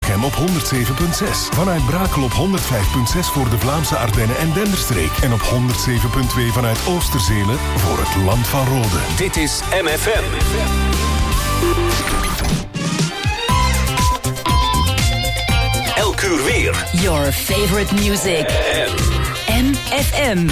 Wevelgem op 107.6. Vanuit Brakel op 105.6 voor de Vlaamse Ardennen en Denderstreek. En op 107.2 vanuit Oosterzele voor het Land van Rode. Dit is MFM. Elk uur weer. Your favorite music. MFM.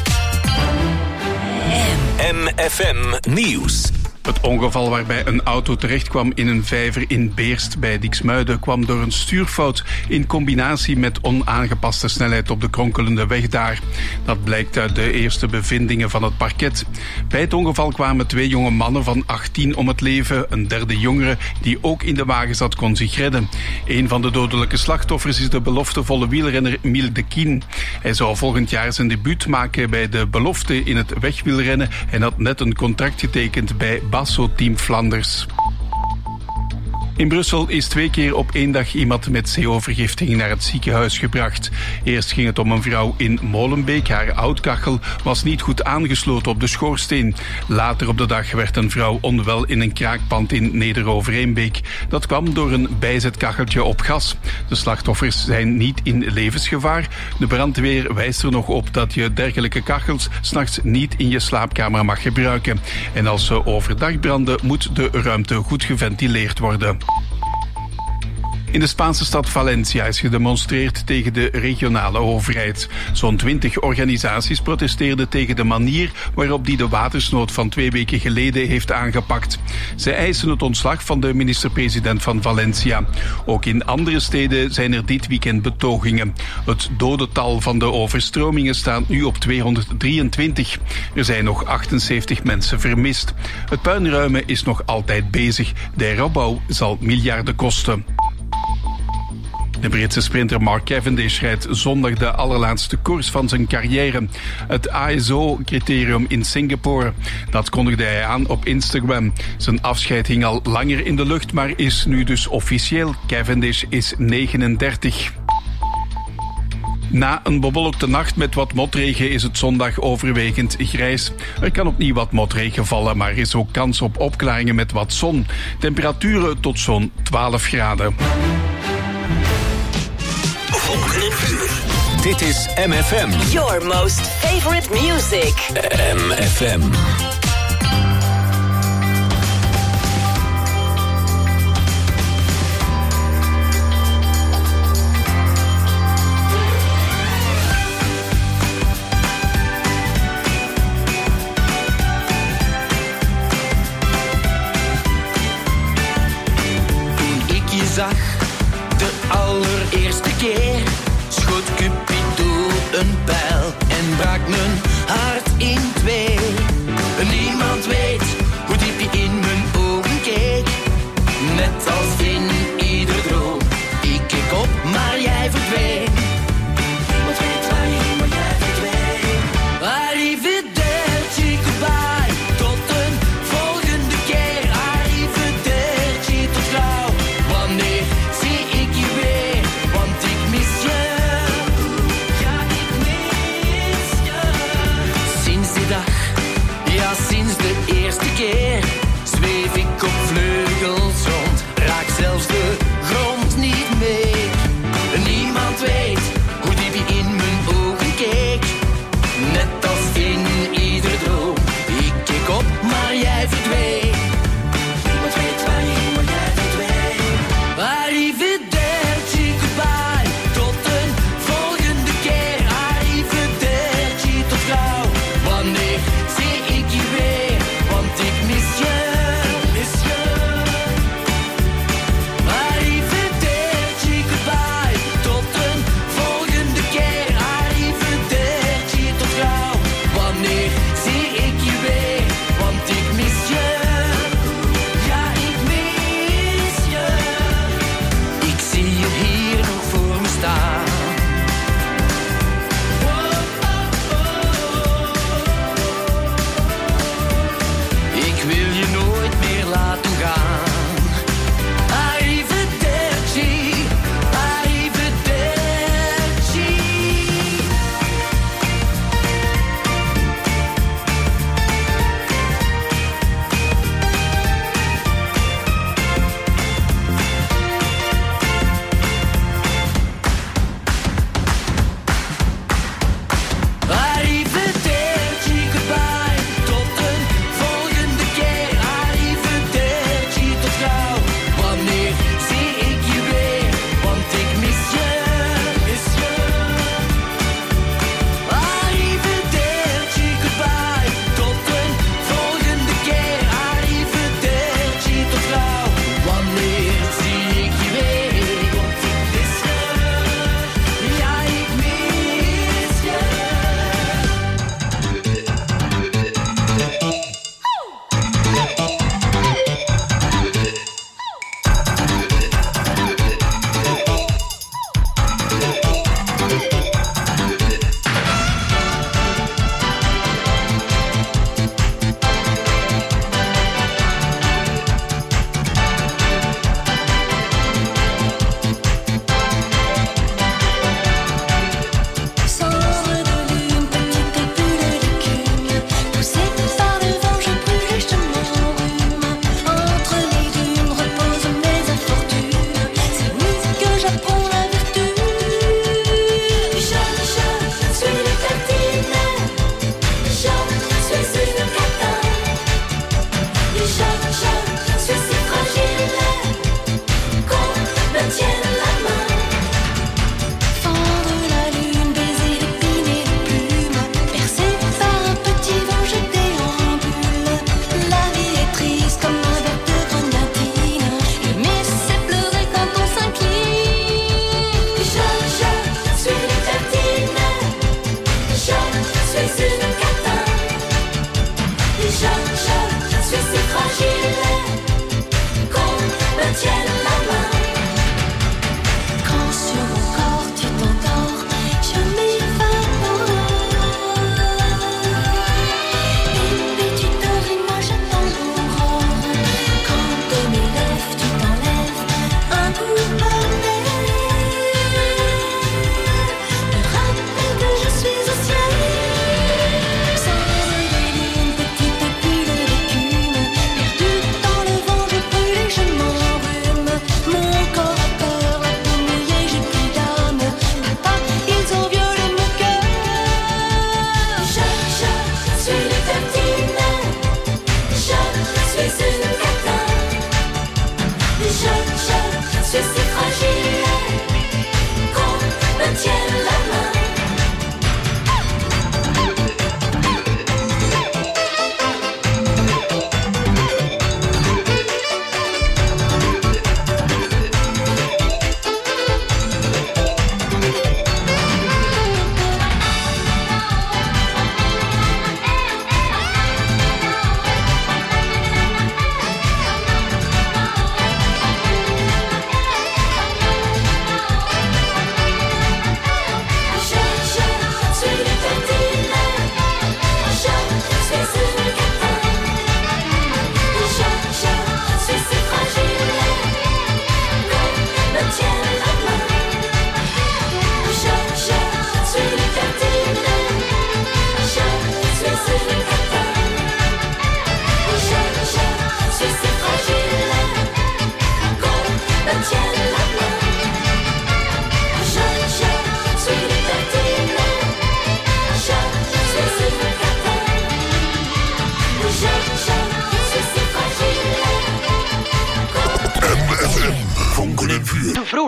MFM Nieuws. Het ongeval waarbij een auto terechtkwam in een vijver in Beerst bij Diksmuiden kwam door een stuurfout in combinatie met onaangepaste snelheid op de kronkelende weg daar. Dat blijkt uit de eerste bevindingen van het parket. Bij het ongeval kwamen 2 jonge mannen van 18 om het leven. Een derde jongere die ook in de wagen zat kon zich redden. Een van de dodelijke slachtoffers is de beloftevolle wielrenner Miel de Kien. Hij zou volgend jaar zijn debuut maken bij de belofte in het wegwielrennen en had net een contract getekend bij Basso Team Flanders. In Brussel is 2 keer op 1 dag iemand met CO-vergiftiging naar het ziekenhuis gebracht. Eerst ging het om een vrouw in Molenbeek. Haar houtkachel was niet goed aangesloten op de schoorsteen. Later op de dag werd een vrouw onwel in een kraakpand in Neder-Overeenbeek. Dat kwam door een bijzetkacheltje op gas. De slachtoffers zijn niet in levensgevaar. De brandweer wijst er nog op dat je dergelijke kachels 's nachts niet in je slaapkamer mag gebruiken. En als ze overdag branden, moet de ruimte goed geventileerd worden. In de Spaanse stad Valencia is gedemonstreerd tegen de regionale overheid. Zo'n 20 organisaties protesteerden tegen de manier waarop die de watersnood van 2 weken geleden heeft aangepakt. Zij eisen het ontslag van de minister-president van Valencia. Ook in andere steden zijn er dit weekend betogingen. Het dodental van de overstromingen staat nu op 223. Er zijn nog 78 mensen vermist. Het puinruimen is nog altijd bezig. De heropbouw zal miljarden kosten. De Britse sprinter Mark Cavendish rijdt zondag de allerlaatste koers van zijn carrière. Het ASO-criterium in Singapore. Dat kondigde hij aan op Instagram. Zijn afscheid hing al langer in de lucht, maar is nu dus officieel. Cavendish is 39. Na een bewolkte nacht met wat motregen is het zondag overwegend grijs. Er kan opnieuw wat motregen vallen, maar er is ook kans op opklaringen met wat zon. Temperaturen tot zo'n 12 graden. Dit is MFM. Your most favorite music. MFM. Toen ik je zag, de allereerste keer, schoot Cupido een pijl en brak mijn hart in 2. Een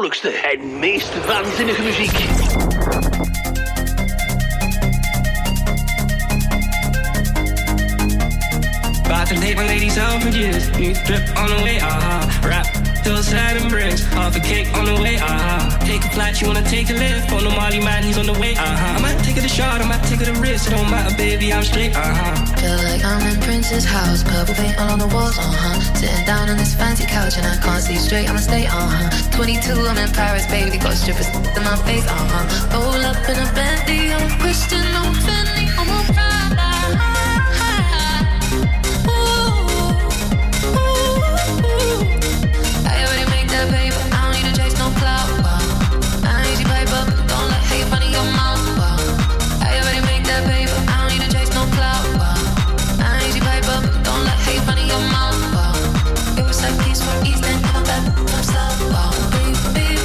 ongelooflijkste en meest waanzinnige muziek. About to take my ladies out for years. New drip on the way, rap till sad and bricks. Half a cake on the way, Take a flight, you wanna take a lift. On the Molly man, he's on the way, I might take it a shot, I might take it a risk. It don't matter, baby, I'm straight, Feel like I'm in Prince's house. Purple paint all on the walls, Sitting down on this fancy couch and I can't see straight, I'ma stay, 22, I'm in Paris, baby. Got strippers in my face, Roll up in a Bentley, I'm Christian, I'm Fendi, I'm a Prada. Paper, I don't need to chase no clout, I ain't easy paper, don't let hate fun in your mouth, I already make that paper, I don't need to chase no clout, I ain't easy paper, don't let hate fun in your mouth, It was like peace from East End, I'm back from South, baby,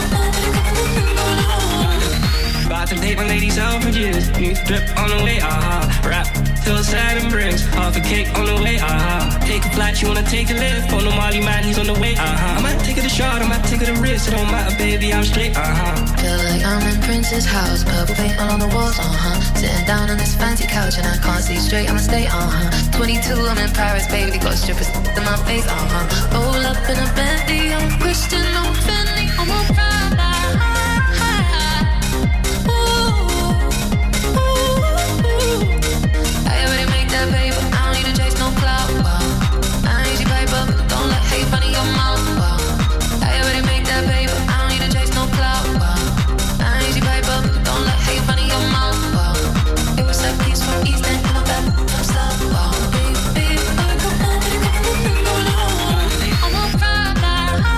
about to take my ladies out for years. New drip on the way, rap till sad and bricks. Half a cake on the way, Take a flight, you wanna take a lift. On the Molly man, he's on the way, I might take it a shot, I might take it a risk. It don't matter, baby, I'm straight, Feel like I'm in Prince's house. Purple paint all on the walls, Sitting down on this fancy couch and I can't see straight, I'ma stay, 22, I'm in Paris, baby. Got strippers in my face, Roll up in a Bentley, I'm Christian, I'm Fendi, I'm a Prada. Paper, I don't need to chase no clout, I ain't easy paper, don't let hate fun in your mouth, I already make that paper, I don't need to chase no clout, I ain't easy paper, don't let hate fun in your mouth, It was like peace from East End, I'm back from South, baby, I'm a Prada,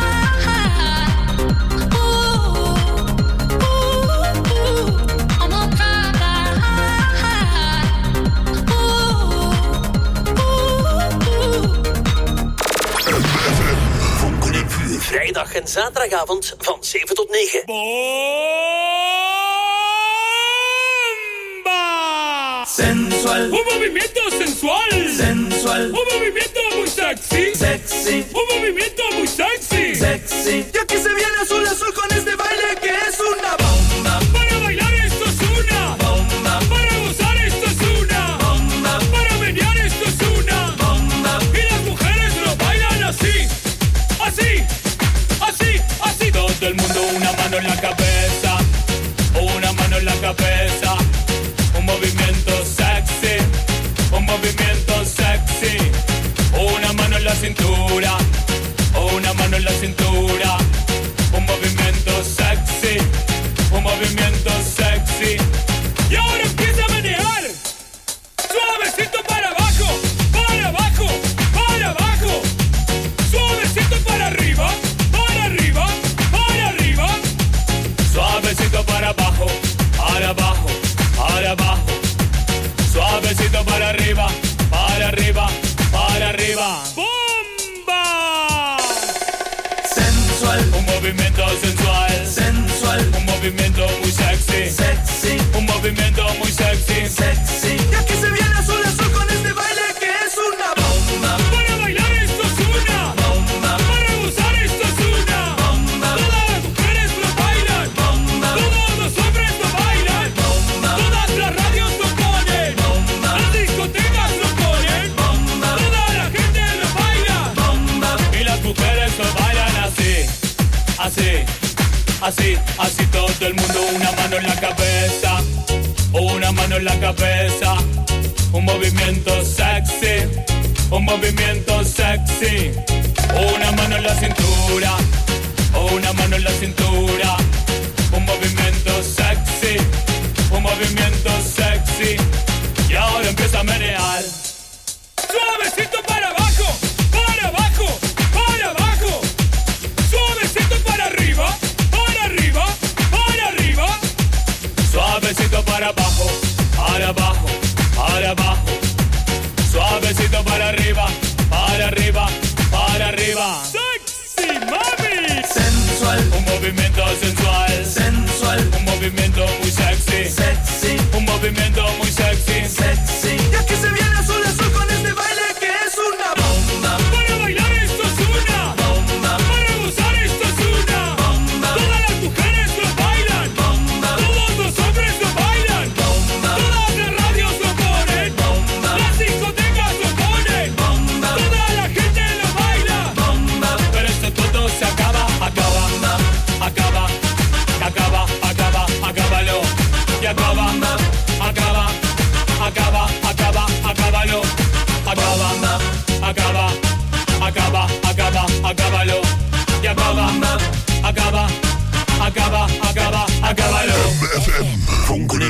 I'm a Prada. Vrijdag en zaterdagavond van 7 tot 9. Bomba! Sensual. Un movimiento sensual. Sensual. Un movimiento muy sexy. Sexy. Un movimiento muy sexy. Sexy. Y aquí se viene azul azul con este baile que es una bomba. Para bailar esto es una bomba. Para gozar esto es una bomba. Para menear esto es una bomba. Y las mujeres lo bailan así. Así. Así, así, todo el mundo, una mano en la cabeza, una mano en la cabeza, un movimiento sexy, un movimiento sexy, una mano en la cintura, una mano en la cintura, un movimiento sexy, un movimiento sexy, y ahora empieza a menear, suavecito para abajo, para abajo, para abajo, suavecito para arriba. Suavecito para abajo, para abajo, para abajo. Suavecito para arriba, para arriba, para arriba. ¡Bomba! Sensual, un movimiento sensual. Sensual, un movimiento muy sexy. Sexy, un movimiento muy sexy. Sexy. Y aquí se viene azul azul con este baile que es una bomba. Para bailar esto es una bomba. Para gozar esto es una bomba. Todas las mujeres lo bailan. Bomba. Todos los hombres lo bailan. Bomba. Todas las radios lo ponen. Bomba. Las discotecas lo ponen. Bomba. Toda la gente lo baila. Bomba. Y las mujeres lo bailan así. Así. Así, así todo el mundo, una mano en la cabeza, una mano en la cabeza, un movimiento sexy, un movimiento sexy, una mano en la cintura, una mano en la cintura, un movimiento sexy, un movimiento sexy, y ahora empieza a menear, suavecito para abajo, para abajo, para abajo, suavecito para arriba. Suavecito para abajo, para abajo, para abajo. Suavecito para arriba, para arriba, para arriba. Sexy mami. Sensual, un movimiento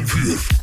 FM4.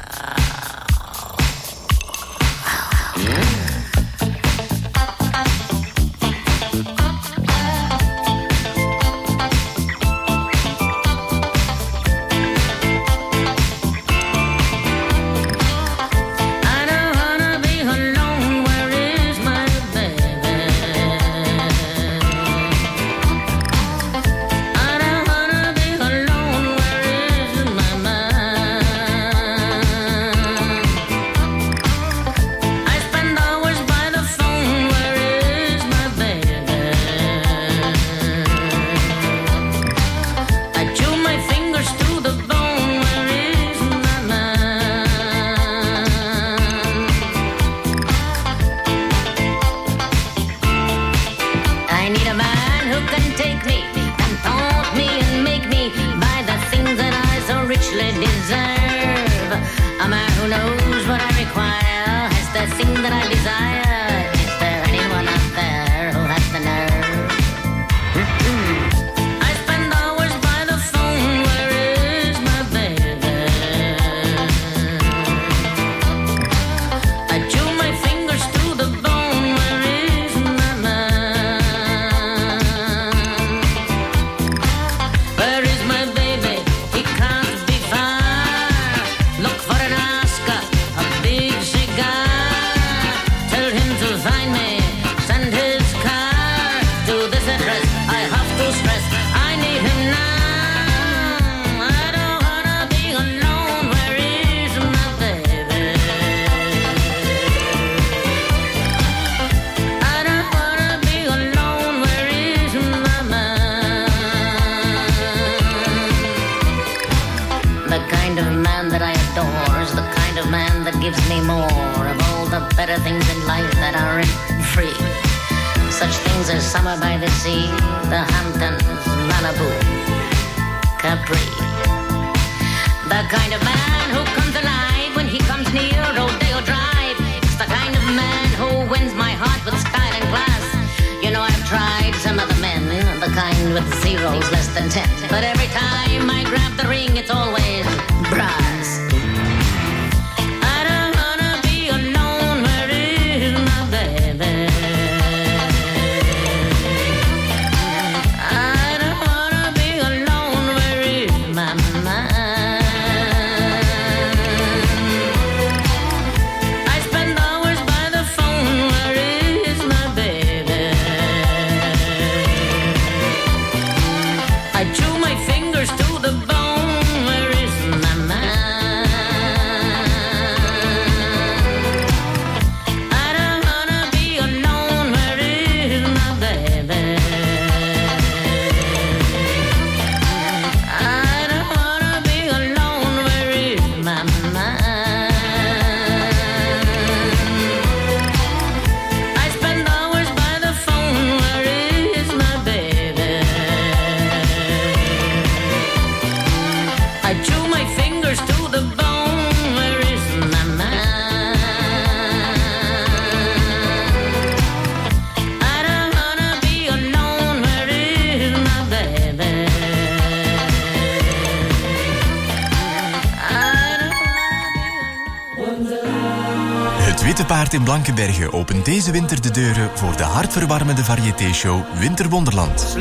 Paard in Blankenberge opent deze winter de deuren voor de hartverwarmende variété-show Winterwonderland.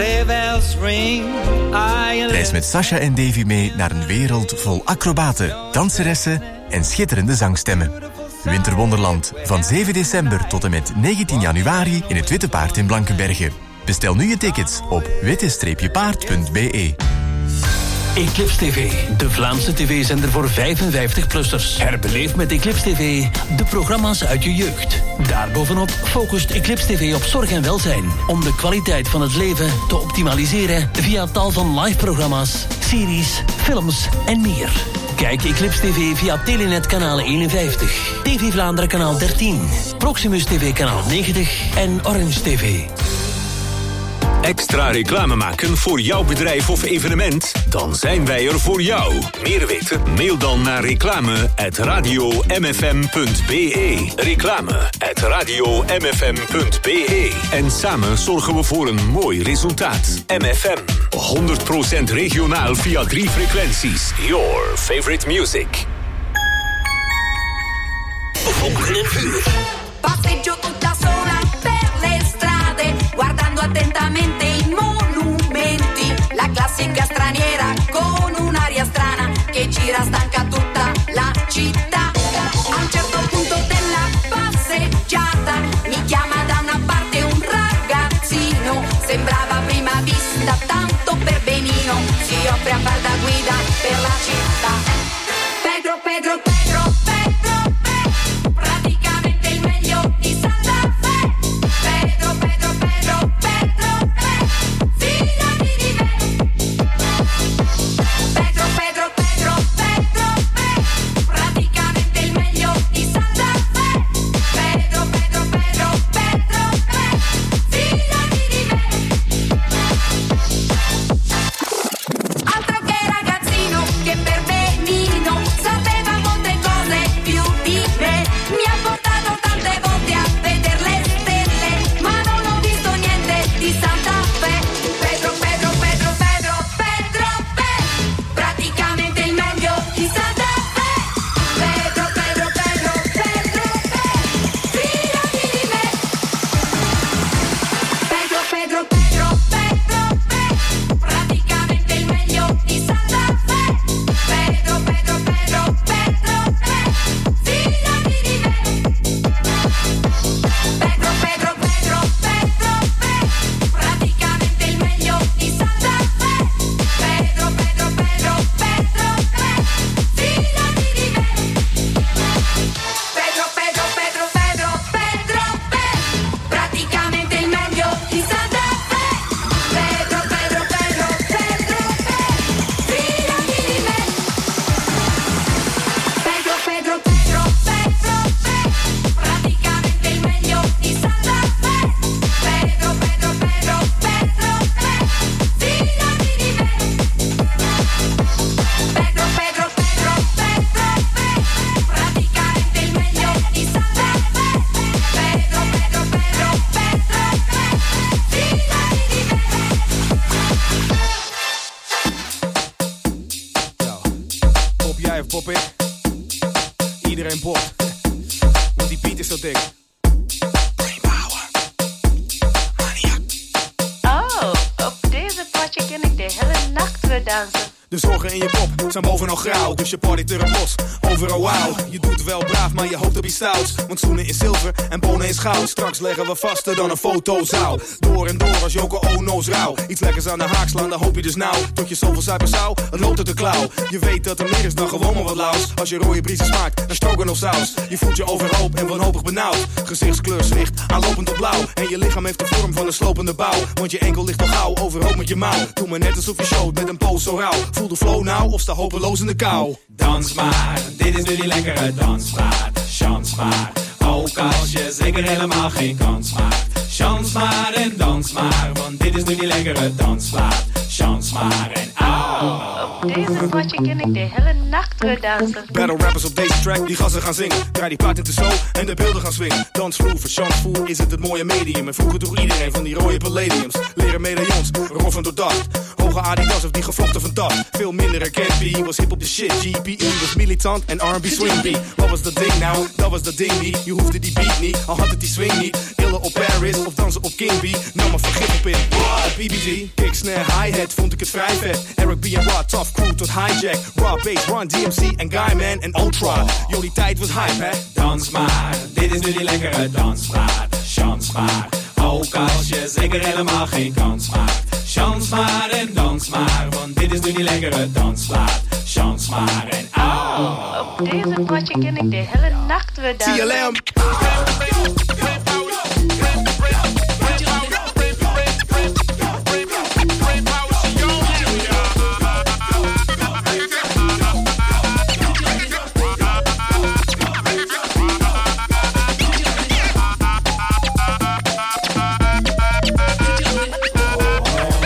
Reis met Sasha en Davy mee naar een wereld vol acrobaten, danseressen en schitterende zangstemmen. Winterwonderland, van 7 december tot en met 19 januari in het Witte Paard in Blankenberge. Bestel nu je tickets op witte-paard.be. Eclipse TV, de Vlaamse tv-zender voor 55-plussers. Herbeleef met Eclipse TV de programma's uit je jeugd. Daarbovenop focust Eclipse TV op zorg en welzijn, om de kwaliteit van het leven te optimaliseren via tal van live-programma's, series, films en meer. Kijk Eclipse TV via Telenet kanaal 51, TV Vlaanderen kanaal 13, Proximus TV kanaal 90 en Orange TV. Extra reclame maken voor jouw bedrijf of evenement? Dan zijn wij er voor jou. Meer weten? Mail dan naar reclame@radiomfm.be. Reclame@radiomfm.be. En samen zorgen we voor een mooi resultaat. MFM, 100% regionaal via 3 frequenties. Your favorite music. Vonken en vuur. Passeggio tutta sola per le strade, guardando attentamente i monumenti. La classica straniera con un'aria strana che gira stanca tutta la città. A un certo punto della passeggiata mi chiama da una parte un ragazzino. Sembrava a prima vista tanto per benino, si offre a far da guida per la città. Pedro, Pedro, Pedro, Pedro, Pedro, praticamente il meglio di Santa Fe. Pedro, Pedro, Pedro, Pedro, Pedro, fidati di me. Pedro, Pedro, Pedro, Pedro, Pedro, praticamente il meglio di Santa Fe. Pedro, Pedro, Pedro, Pedro, Pedro, fidati di me. Altro che ragazzino che per benino sapeva molte cose più di me. Mi ha portato tante volte a vedere le stelle, ma non ho visto niente di Santa Fe. Pedro, Pedro, Pedro, Pedro, Pedro, Pedro, praticamente il meglio di Santa Fe. Pedro, Pedro, Pedro, Pedro, Pedro, fidati di me. Pedro, Pedro, Pedro, Pedro, Pedro, praticamente il meglio di Santa Fe. Pedro, Pedro, Pedro, Pedro, Pedro, fidati di me. Pedro, Pedro, Pedro, Pedro, Pedro, praticamente il meglio di Santa Fe. Pedro, Pedro, Pedro, Pedro, Pedro, fidati di me. Pedro, Pedro, Pedro, Pedro, Pedro, Pedro, praticamente il meglio di Santa Fe. Pedro, Pedro, Pedro, Pedro, Pedro, fidati di me. Pedro, Pedro, Pedro, Pedro, Pedro, praticamente il meglio di Santa Fe. Pedro, Pedro, Pedro, Pedro, Pedro, fidati di me. Pedro, Pedro, Pedro, Pedro, Pedro, praticamente il meglio di Santa Fe. Pedro, Pedro, Pedro, Pedro, fidati di me. Pop jij of pop ik? Iedereen popt. Want die beat is zo dik. Oh, op deze potje ken ik de hele nacht weer dansen. De zorgen in je kop zijn bovenal grauw, dus je partyt er een bos. Overal wauw, je doet wel braaf, maar je hoopt op iets stouts. Want zoenen is zilver en bonen is goud. Straks leggen we vaster dan een fotozaal. Door en door als Joko Ono's rauw. Iets lekkers aan de haak slaan, dan hoop je dus nou. Tot je zoveel suiker zou, het loopt uit de klauw. Je weet dat er meer is dan gewoon maar wat laus. Als je rode briesen smaakt, dan stroganoff saus. Je voelt je overhoop en wanhopig benauwd. Gezichtskleur zwicht, aanlopend op blauw. En je lichaam heeft de vorm van een slopende bouw. Want je enkel ligt al gauw, overhoop met je mouw. Doe maar net alsof je showt met een poos zo rauw. Voel de flow nou of sta hopeloos in de kou. Dans maar, dit is nu die lekkere dansmaat. Chans maar, ook als je zeker helemaal geen kans maakt. Chans maar en dans maar, want dit is nu die lekkere dansmaat. Chans maar en Op deze potje ken ik de hele nacht weer dansen. Battle rappers op deze track, die gassen gaan zingen. Draai die plaat in de show en de beelden gaan swingen. Dansvloer, verchansvoer is het mooie medium. En vroeger droeg iedereen van die rode palladiums. Leren medaillons, roffen door dacht. Hoge Adidas of die gevlochten van dat. Veel minder herkend, B was hip op de shit. GPE was militant en R&B swing beat. Wat was dat ding nou? Dat was dat ding niet. Je hoefde die beat niet, al had het die swing niet. Illen op Paris of dansen op King B. Nam maar vergif op in. BBG, kick, snare, hi-hat, vond ik het vrij vet. Eric B en Rod, tough crew tot hijack. Raw bass, Run DMC en Guyman en Ultra. Jullie tijd was hype, hè? dans maar, dit is nu die lekkere dansmaat. Chans maar, ook als je zeker helemaal geen kans maakt. Chans maar en dans maar, want dit is nu die lekkere dansmaat. Chans maar en Op deze potje ken ik de hele nacht weer dansen. TLM.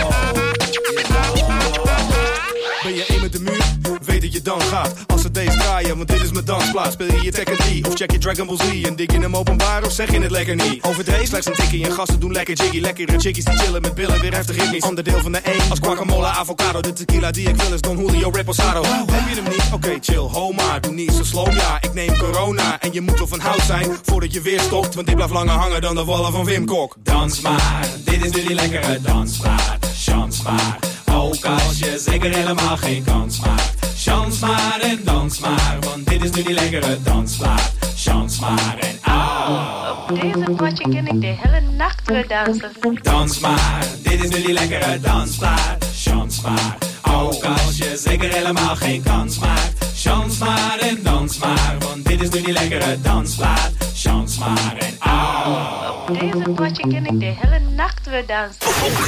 Dan gaat. Als het deze draait draaien, want dit is mijn dansplaats. Speel je Tekken 3 of check je Dragon Ball Z? En dik je hem openbaar of zeg je het lekker niet? Overdreven slechts een tikkie en gasten doen lekker jiggy. Lekkere chickies die chillen met billen, weer heftig ritmisch. Onderdeel van de E als guacamole, avocado. De tequila die ik wil is Don Julio Reposado. Heb je hem niet? Oké, chill, ho maar. Doe niet zo slow, ja. Ik neem corona en je moet wel van hout zijn voordat je weer stopt. Want dit blijft langer hangen dan de wallen van Wim Kok. Dans maar, dit is nu die lekkere dansplaat. Chans maar, ook als je zeker helemaal geen kans maakt. Chans maar en dans maar, want dit is nu die lekkere dansplaat. Chans maar en Op deze potje kan ik de hele nacht weer dansen. Dans maar, dit is nu die lekkere dansplaat. Chans maar, ook als je zeker helemaal geen kans maakt. Chans maar en dans maar, want dit is nu die lekkere dansplaat. Chans maar en Op deze potje kan ik de hele nacht weer dansen.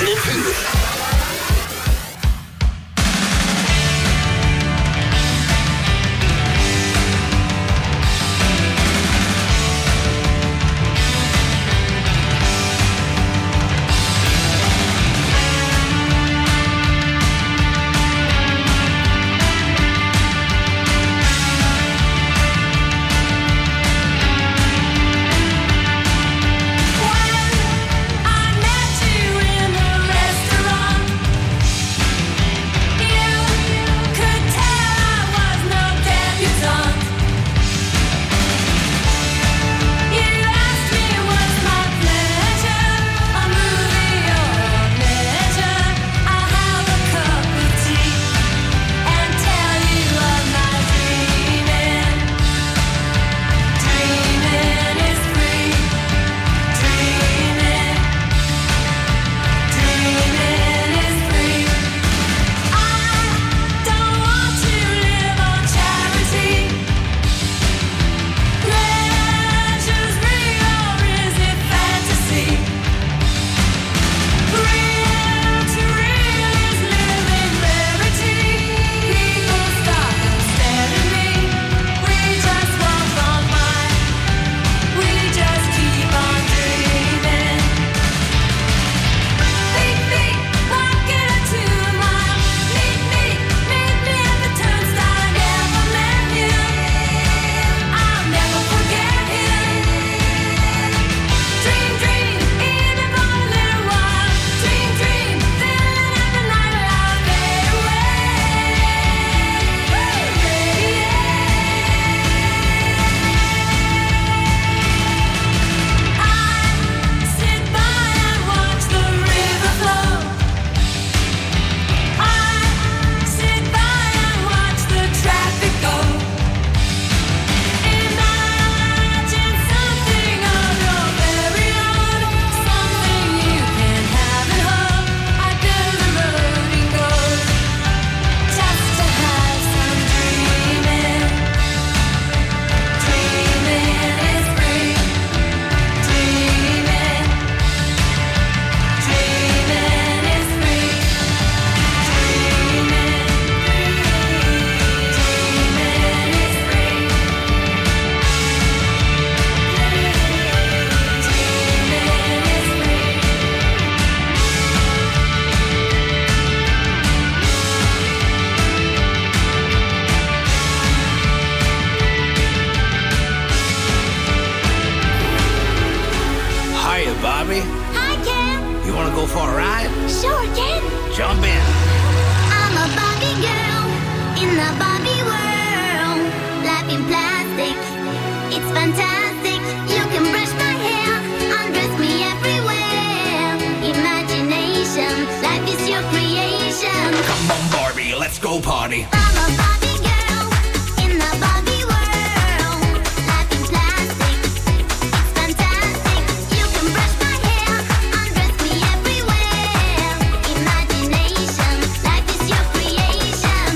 Bobby? Hi, Ken. You want to go for a ride? Sure, Ken. Jump in. I'm a Barbie girl in the Barbie world. Life in plastic, it's fantastic. You can brush my hair, undress me everywhere. Imagination, life is your creation. Come on, Barbie, let's go party. I'm a Barbie girl in the Barbie world. Life in plastic, it's fantastic. You can brush my hair, undress me everywhere. Imagination, life is your creation.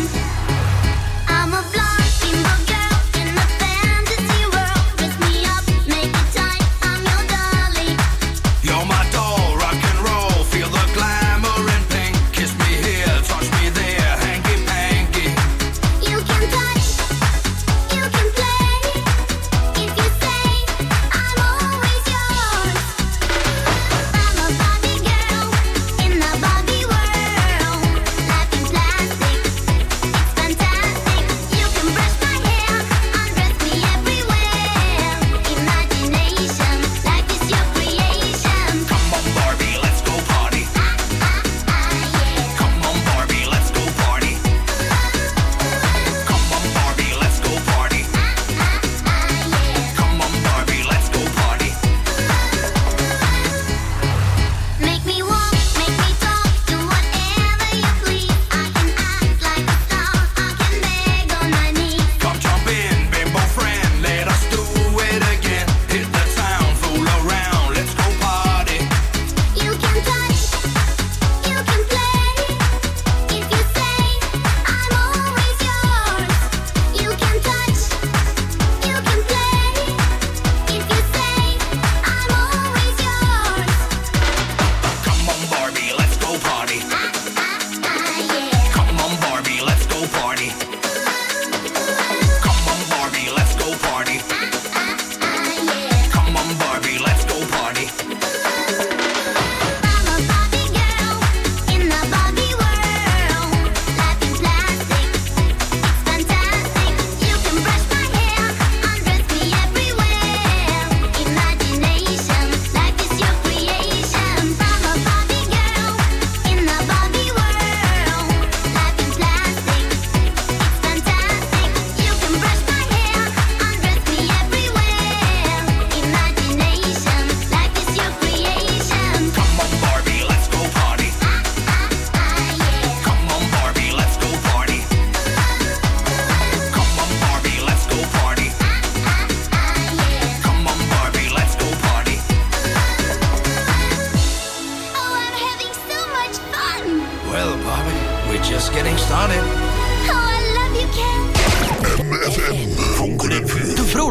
I'm a blonde bimbo girl in a fantasy world. Dress me up, make it tight, I'm your dolly. You're my doll, rock and roll. Feel the glamour and pink. Kiss me here, touch me there, hanky panky.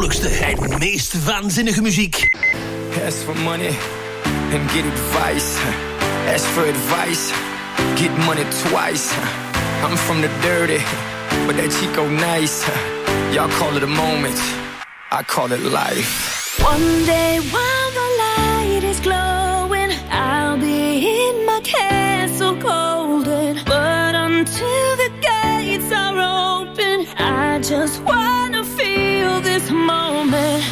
leukste en meest waanzinnige muziek. Ask for money and get advice. Ask for advice, get money twice. I'm from the dirty, but that Chico nice. Y'all call it a moment, I call it life. One day while the light is glowing, I'll be in my castle golden. But until the gates are open, I just wanna feel this moment.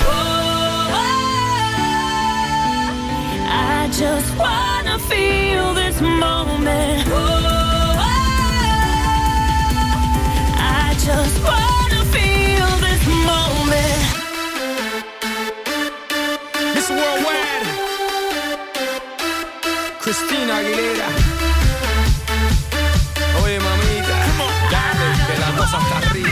I just wanna feel this moment. I just wanna feel this moment. Miss Worldwide, Christina Aguilera. Oye, mamita, dale, que la cosa está rica.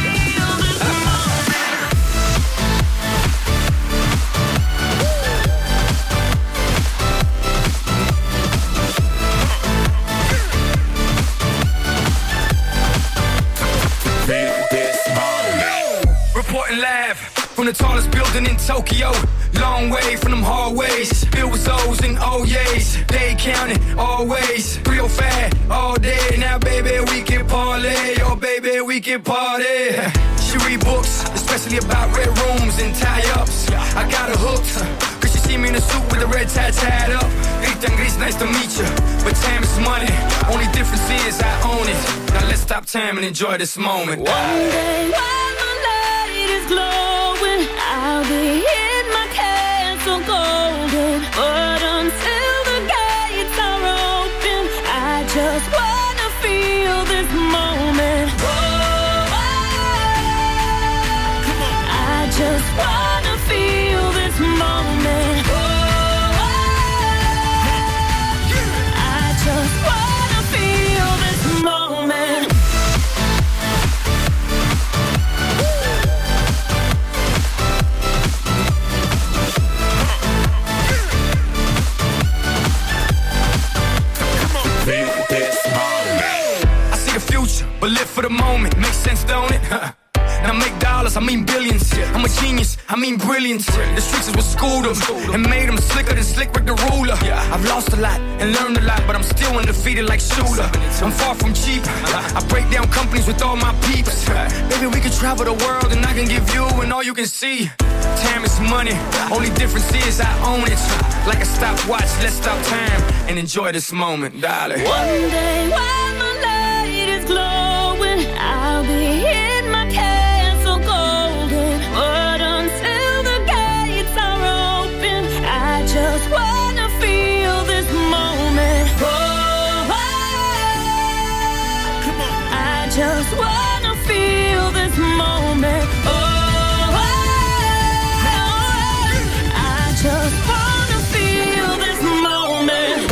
Reporting live from the tallest building in Tokyo. Long way from them hallways. Filled with O's and O's. They counting always. 305 all day. Now, baby, we can parlay. Oh, baby, we can party. She read books, especially about red rooms and tie-ups. I got her hooked. Cause she see me in a suit with a red tie tied up. Rita Gris, nice to meet you. But time is money. Only difference is I own it. Now let's stop time and enjoy this moment. One day while the light is glowing, I'll be in my castle golden. But until the gates are open, I just wanna feel this moment. I just wanna feel this moment. I just wanna feel this moment. I see the future, but live for the moment. Makes sense, don't it? Now make dollars, I mean billions. I'm a genius, I mean brilliance. The streets is what schooled them and made them slicker than Slick Rick the ruler. I've lost a lot and learned a lot, but I'm still undefeated like Shooter. I'm far from cheap. I break down companies with all my peeps. Baby, we can travel the world and I can give you and all you can see. Time is money, only difference is I own it. Like a stopwatch, let's stop time and enjoy this moment, darling. One day while the light is glowing, I'll be in my castle golden. But until the gates are open, I just wanna feel this moment. I just wanna feel this moment. I just wanna feel this moment.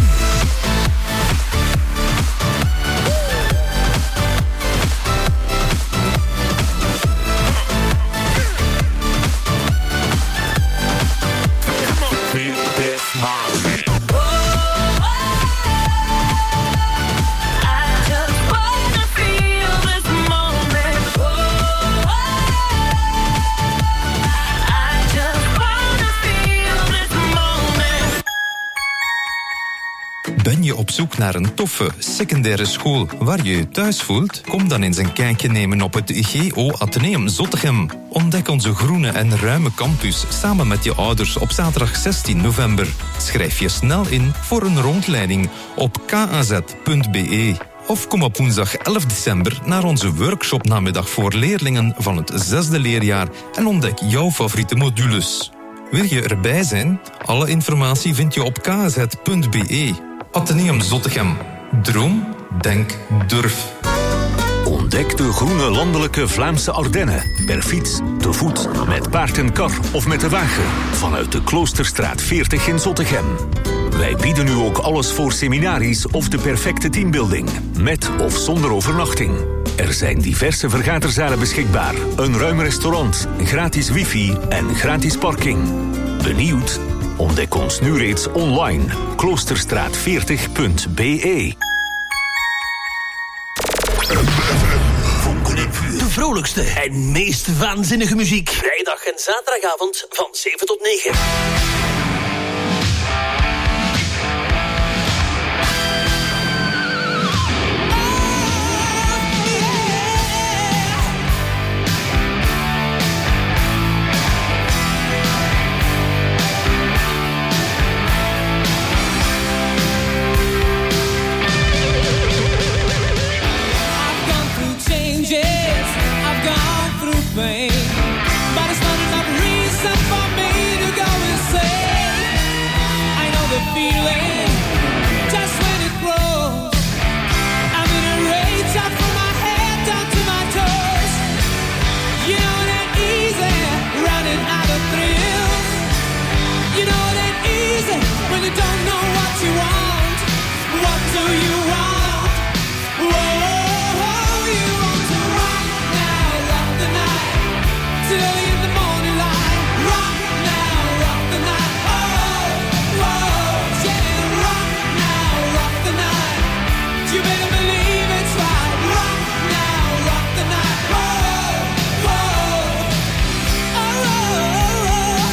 Ben je op zoek naar een toffe secundaire school waar je je thuis voelt? Kom dan eens een kijkje nemen op het GO Atheneum Zottegem. Ontdek onze groene en ruime campus samen met je ouders op zaterdag 16 november. Schrijf je snel in voor een rondleiding op kaz.be. Of kom op woensdag 11 december naar onze workshopnamiddag voor leerlingen van het 6e leerjaar en ontdek jouw favoriete modules. Wil je erbij zijn? Alle informatie vind je op kaz.be. Atheneum Zottegem. Droom, denk, durf. Ontdek de groene landelijke Vlaamse Ardennen. Per fiets, te voet, met paard en kar of met de wagen. Vanuit de Kloosterstraat 40 in Zottegem. Wij bieden nu ook alles voor seminaries of de perfecte teambuilding. Met of zonder overnachting. Er zijn diverse vergaderzalen beschikbaar. Een ruim restaurant, gratis wifi en gratis parking. Benieuwd? Ontdek ons nu reeds online. Kloosterstraat40.be. De vrolijkste en meest waanzinnige muziek. Vrijdag en zaterdagavond van 7 tot 9. Pain, but it's not enough reason for me to go insane. I know the feeling just when it grows. I'm in a rage up from my head down to my toes. You know it ain't easy running out of thrills. You know it ain't easy when you don't know what you want. What do you want? Whoa. Till in the morning light, rock now, rock the night. Oh, whoa, yeah, rock now, rock the night. You better believe it's right. Rock now, rock the night. Whoa, whoa, oh, oh.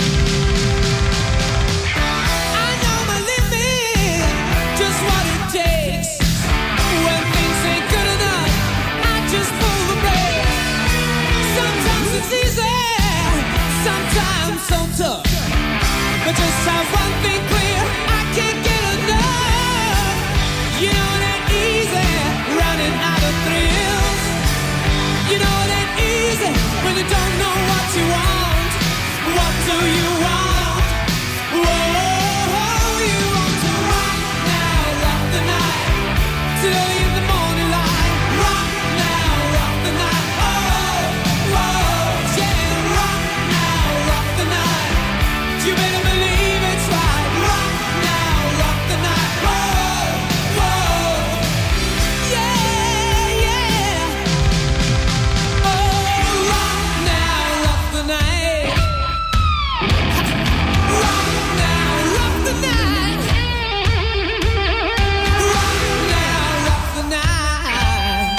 I know my limit, just what it takes. When things ain't good enough, I just pull the brake. Sometimes it's easy, sometimes so tough. But just have one thing clear, I can't get enough. You know it ain't easy, running out of thrills. You know it ain't easy, when you don't know what you want. What do you want? Whoa, you want to rock now, rock the night. Till in the morning light, rock now, rock the night. Oh, whoa, yeah, rock now, rock the night. You better believe it's right. Rock now, rock the night. Whoa, whoa, yeah, yeah. Oh, rock now, rock the night. Rock now, rock the night. Rock now, rock the night.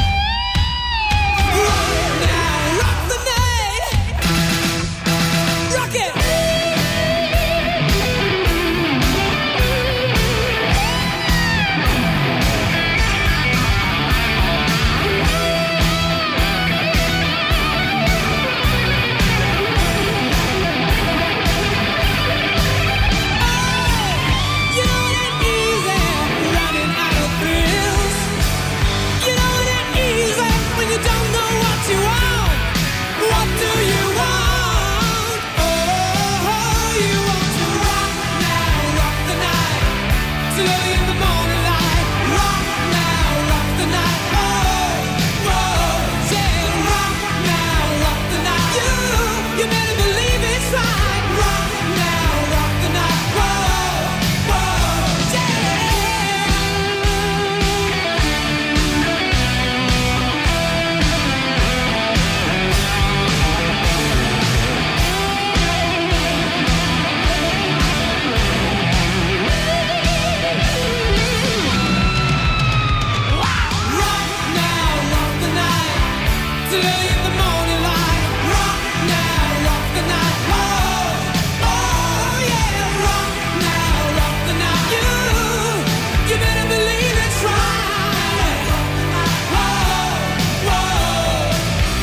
Rock now, rock the night. Rock it. You know it ain't easy, running out of thrills. You know it ain't easy when you don't know what you want. What do you want? Oh, you want to rock now, rock the night. Till early in the morning light. Rock now, rock the night. Oh, whoa, yeah, rock now, rock the night. You better believe it's right. Rock now, rock the night. Whoa, whoa, yeah. Rock now, rock the night. Till early in the morning light. Rock now, rock the night. Oh, oh yeah, rock now, rock the night. You better believe it's right. Whoa, whoa.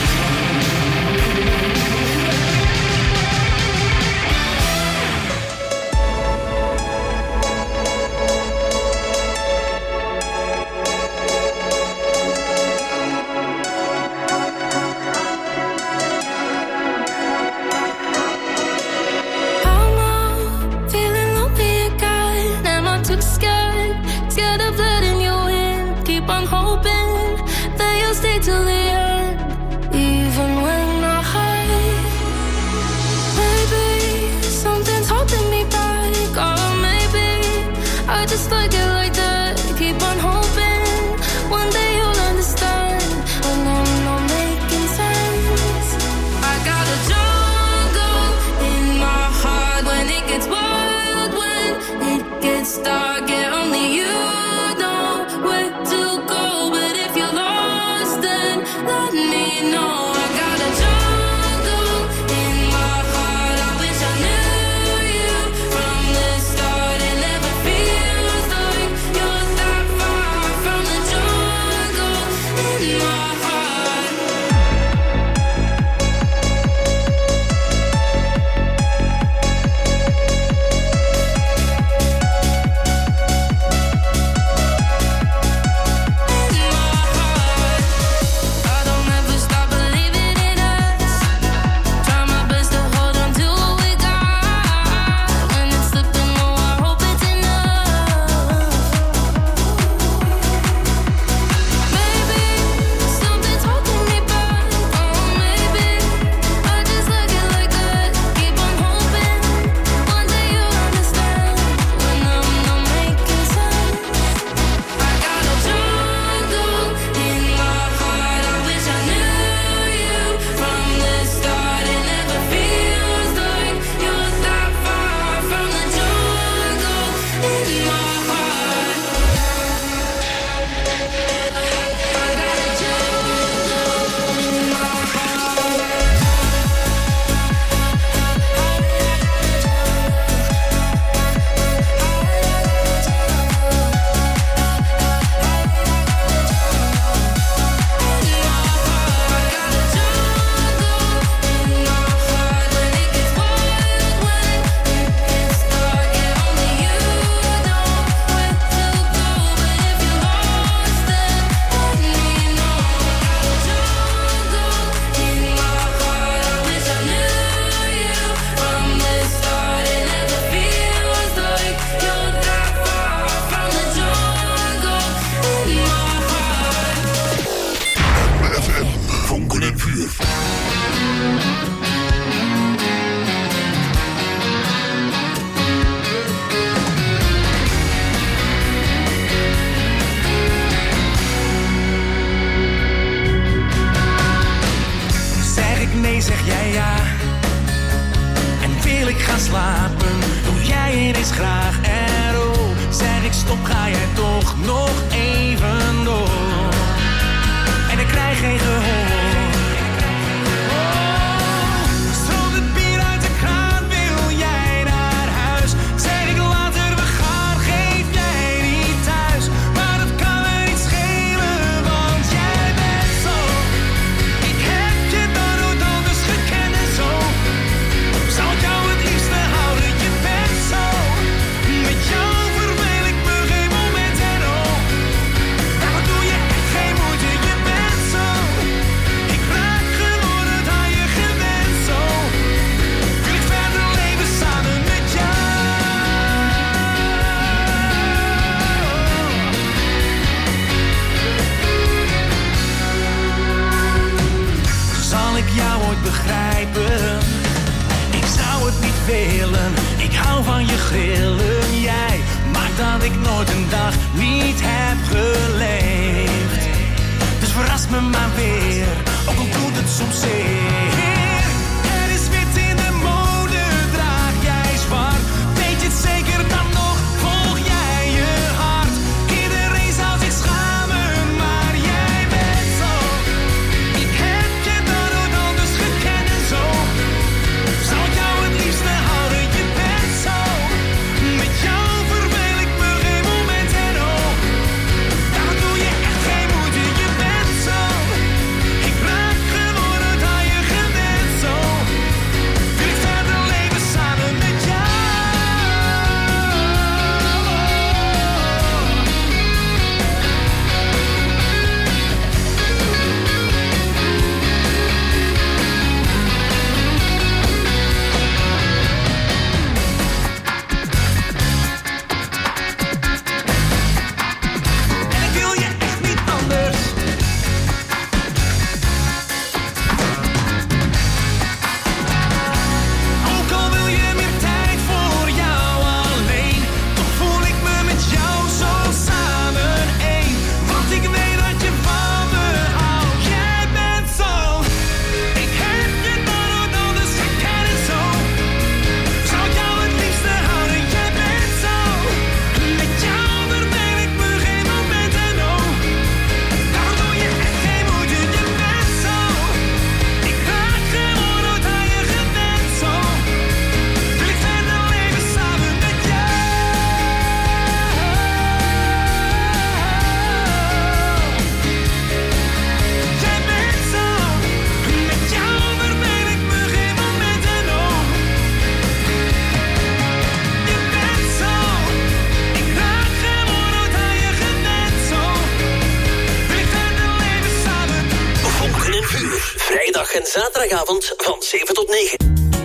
I'm out, feeling lonely again. Am I too scared? Scared of letting you in. Keep on hoping that you'll stay till the end, even when I hide. Maybe something's holding me back, or maybe I just like it like that. Keep on hoping one day you'll understand when I'm not making sense. I got a jungle in my heart when it gets wild, when it gets dark, and only you know where to go. But if you're lost, then let me know. nee zeg jij ja. En wil ik gaan slapen, doe jij ineens graag. En oh, zeg ik stop, ga jij toch nog even door. En ik krijg geen gehoor. Begrijpen, ik zou het niet willen. Ik hou van je grillen. Jij maakt dat ik nooit een dag niet heb geleefd. Dus verras me maar weer, ook al doet het soms zeer. Er is wit in de mode, draag jij zwart. Weet je het zeker dan nog, volg jij je hart. Iedereen zou zich schamen, maar jij bent zo. Ik heb je dan nooit anders gekend en zo. Zou ik jou het liefste houden, je bent zo. Met jou verveel ik me geen moment en oh. Daarom doe je echt geen moeite, je bent zo. Ik raak gewoon aan je gewend zo. Wil ik verder leven samen met jou. En ik wil je echt niet anders. Ook al wil je meer tijd voor jou alleen, toch voel ik me met jou zo samen één. Want ik weet dat je van me houdt. Jij bent zo. Ik heb je dan nooit anders gekend en zo. Zou ik jou het liefste houden, jij bent zo. Met jou verveel ik me geen moment en oh. Daarom doe je echt geen moeite, je bent zo. Ik raak gewoon aan je gewend zo. Wil ik verder leven samen met jou. Jij bent zo. Met jou verveel ik me geen moment en oh. Je bent zo. Ik raak gewoon aan je gewend zo. Wil ik verder leven samen. Vonken en vuur. Vrijdag en zaterdagavond van 7 tot 9.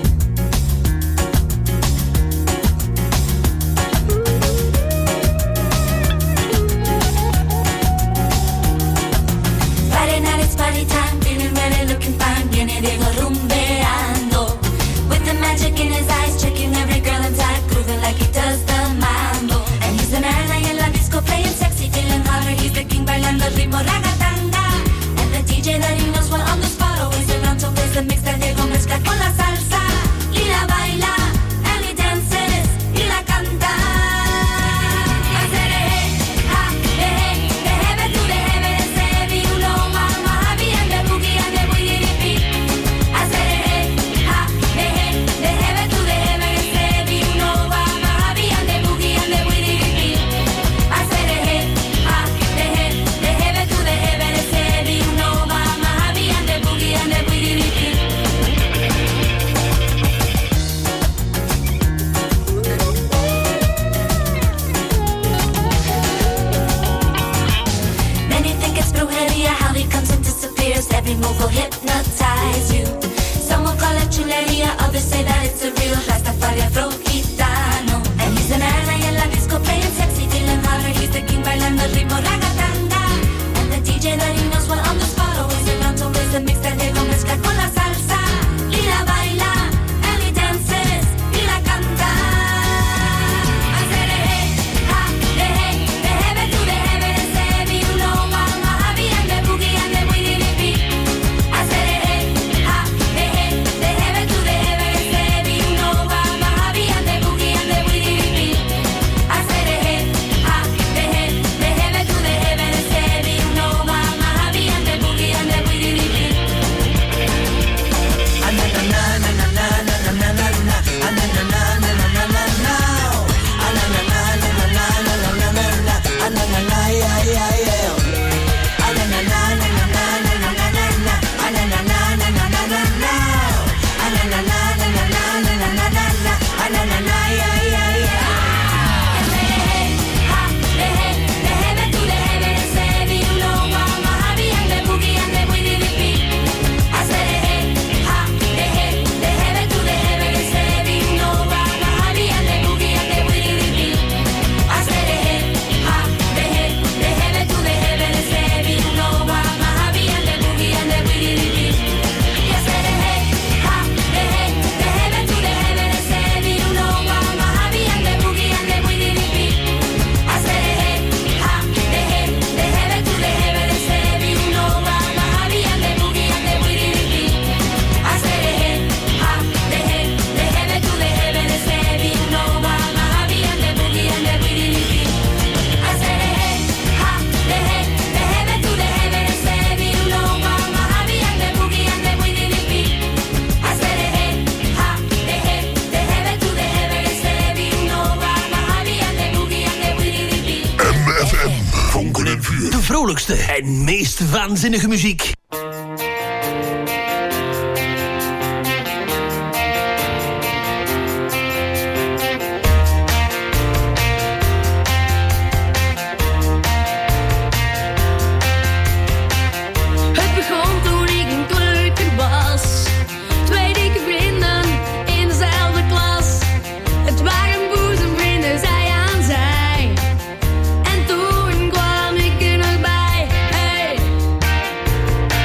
Friday night, it's party time, feeling ready, looking fine, viene Diego rumbeando. With the magic in his eyes, checking every girl inside, grooving like he does the mambo. And he's the man in la disco, playing sexy, feeling hotter, he's the king, bailando el ritmo ragatanga. And the DJ that he knows well on the spot, always around to place the mix that Diego mezcla con la salsa. vrolijkste en meest waanzinnige muziek. Het begon toen ik een kleuter was. 2 dikke vrienden in dezelfde klas. Het waren boezemvrienden, zij aan zij. En toen kwam ik er nog bij. Hey.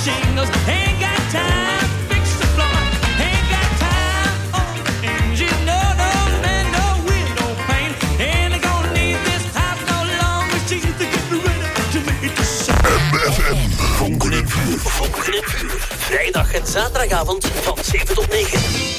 shingles. Ain't got time to fix the floor. Ain't got time on the engine. No, no, man, no window pane. Ain't gonna need this house no longer. She's to get ready to make the sound. MFM. Vonken en vuur. Vonken en vuur. Vrijdag en zaterdagavond van 7 tot 9.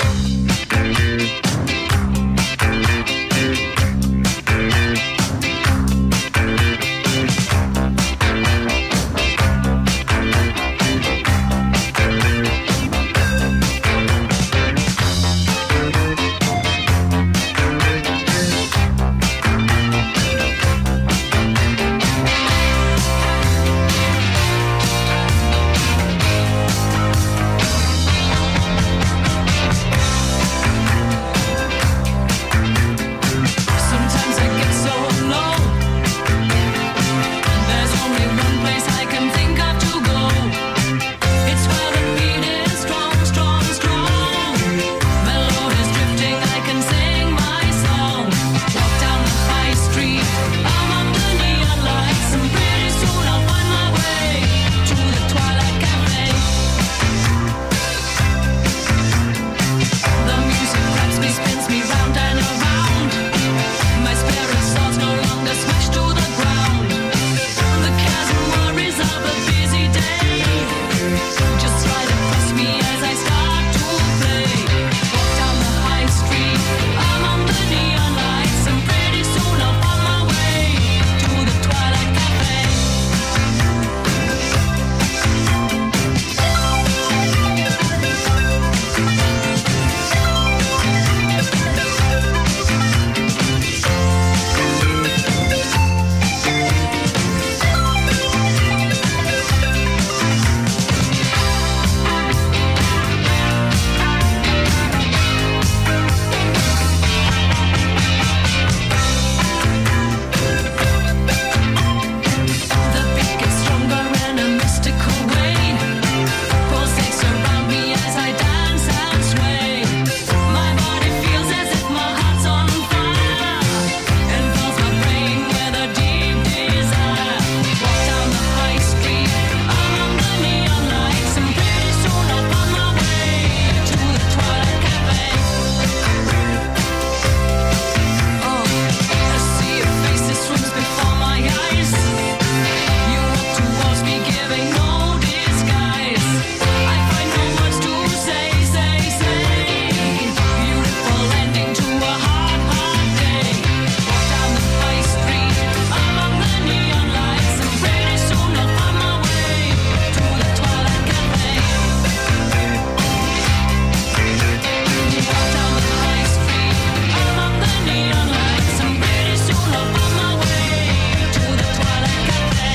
Sometimes I get so alone. There's only one place I can think of to go. It's where the beat is strong, strong, strong. Melodies drifting, I can sing my song. Walk down the high street, I'm under neon lights, and pretty soon I'll find my way to the Twilight Cafe. The music grabs me, spins me round and around. My spirit soars no longer smashed to the ground. The cares and worries of a busy day just slide across me as I start to play. Walk down the high street, I'm under neon lights, and pretty soon I'll find my way to the Twilight Cafe. The beat gets stronger in a mystical way. Pulsates around me as I dance and sway. My body feels as if my heart's on fire, and fills my brain with a deep desire. Walk down the high street, I'm under neon lights, and pretty soon I'll find my way to the Twilight Cafe. Oh, I see your face, it swims before my eyes. You walk towards me, giving no disguise. I find no words to say, say, say. Beautiful ending to a hard, hard day. Walk down the high street, I'm under neon lights, and pretty soon I'll find my way to the Twilight Cafe. Walk down the high street, I'm under neon lights, and pretty soon I'll find my way to the Twilight Cafe.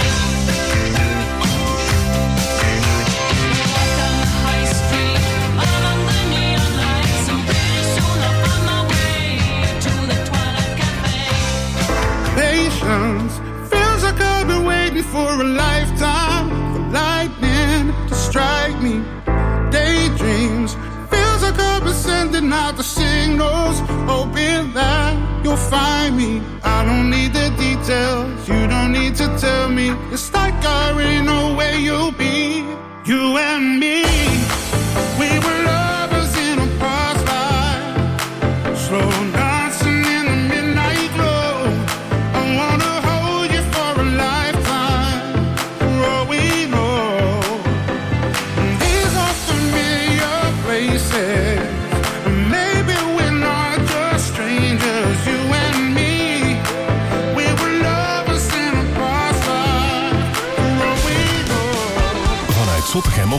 Walk down the high street, I'm under neon lights, and pretty soon I'll find my way to the Twilight Cafe. Patience feels like I've been waiting for a lifetime for lightning to strike me. Daydreams feels like I've been sending out the signals, hoping that you'll find me. I don't need the details, you don't need to tell me. It's like I already know where you'll be. You and me, we were lovers in a past life, slow dancing in the midnight glow. I wanna hold you for a lifetime, for all we know. These are familiar places, maybe we're not just strangers. You and me, we were lovers in a past life, for all we know. Vanuit Zottegem op